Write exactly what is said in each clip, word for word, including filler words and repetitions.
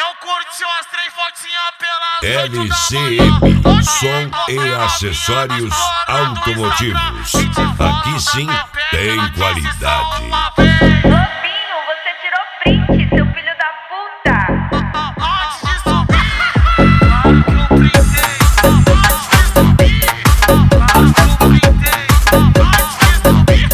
curtiu as três fotinhas pelas L C M, som e acessórios automotivos. Aqui sim tem qualidade. Lobinho, você tirou print, seu filho da puta. Antes de subir, claro que eu printei. Antes de subir, claro que eu printei. Antes de subir,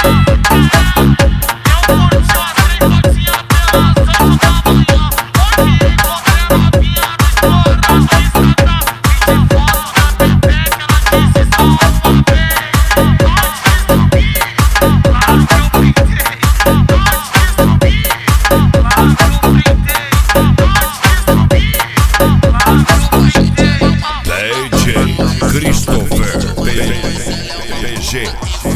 eu curtiu as três fotinhas pelas oito da manhã. Hoje encontrei a novinha no estourão do Instagram. Pedi foto da pepeca, ela disse só uma vez. Antes de subir, claro que eu printei. Antes de subir, claro que eu printei. Antes de subir, claro que eu printei. D J Christopher P G.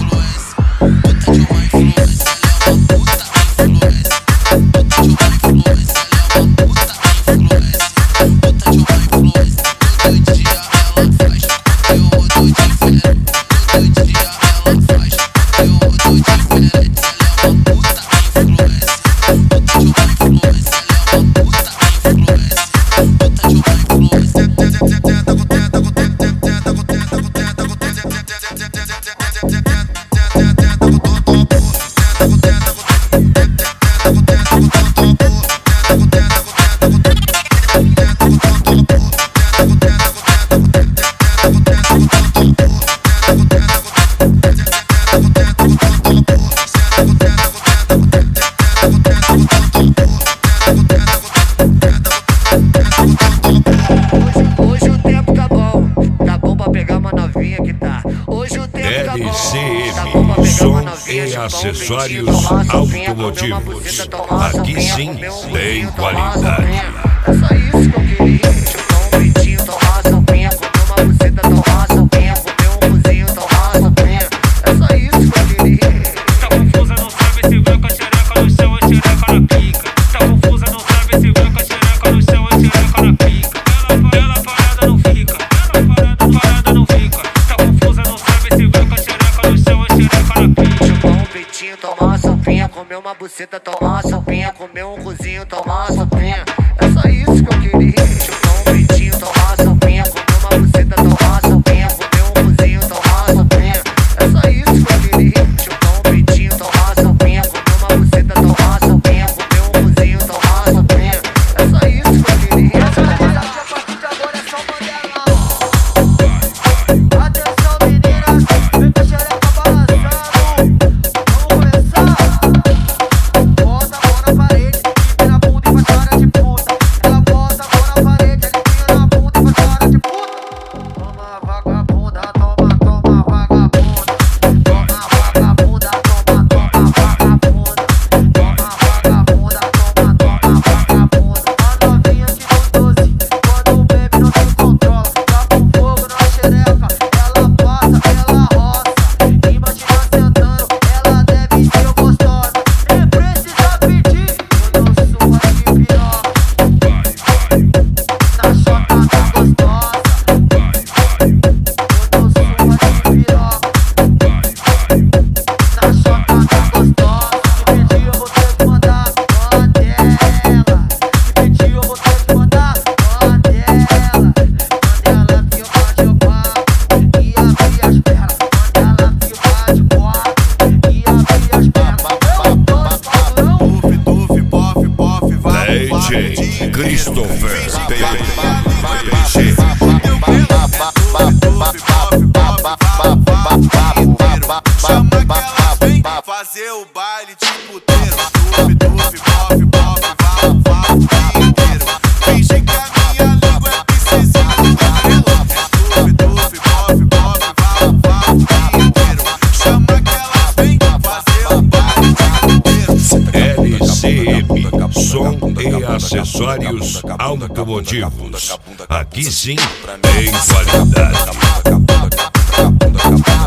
Hoje o tempo tá bom, tá bom pra pegar uma novinha que tá. Hoje o tempo tá bom, L C M, tá bom pra pegar som uma novinha, e chupar um acessórios peitinho, tomar uma sopinha, comer uma automotivos. buceta, tomar uma Aqui sopinha, sim comer um tem vinho, tomar uma qualidade. sopinha. É só isso que eu queria, chupar um peitinho, tomar uma sopinha, comer uma buceta, tomar uma sopinha, comer um cozinho, tomar uma sopinha. É só isso que eu queria. Tá confusa, não sabe se vai com a xereca no chão ou xereca na pica. Tá confusa, não sabe se vai com a xereca no chão ou xereca na pica. Ela, ela parada não fica, ela parada, parada não fica. Tá confusa, não sabe se vai com a xereca no chão ou xereca na pica. Chupar um peitinho, tomar uma sopinha, comer uma buceta, tomar uma sopinha, comer um cozinho, tomar uma sopinha. É só isso que eu queria. Chupar um peitinho, tomar uma sopinha, comer uma buceta, tomar uma sopinha, comer um cozinho, tomar uma sopinha. É só isso que eu queria. Chupar um peitinho, tomar uma sopinha, comer uma buceta, tomar uma sopinha, comer um cozinho, tomar uma sopinha. É só isso que eu queria. A partir de agora é só Mandelão. Atenção meninas, vem com a xereca balançando. Vamos começar. Bota a mão na parede, empina a bunda e faz cara de puta. Ela bota a mão na parede, empina a bunda e faz cara de puta. Toma vagabunda, toma, toma vagabunda. Toma vagabunda, toma, toma vagabunda. Toma vagabunda, toma, toma vagabunda. A novinha que no doce, quando bebe não se controla. Tá com fogo na xereca, ela passa, ela roça. Imagina sentando, ela deve ser gostosa. Nem precisa pedir, eu dou surra de piroca. Na chota tá gostosa. Eu dou surra de piroca. Na chota tá gostosa. Se pedir eu vou ter que mandar uma dela. Se pedir eu vou ter que mandar uma dela. Manda ela vir bate o papo e abrir as pernas. Manda ela vir bate o papo e abrir as pernas. Eu tô de patrão. Puff, tuff, pof, pof, vai pro D J Christopher P G. Chama que elas vem fazer o baile de puteiro. Tuff, tuff, pof, pof, vai, vai pro inteiro. Finge que a minha língua é precisa do cabelo. Tuff, tuff, pof, pof, vai, vai pro inteiro. Chama que elas vem fazer o baile de puteiro. L C M, som e acessórios automotivos. Aqui sim tem qualidade.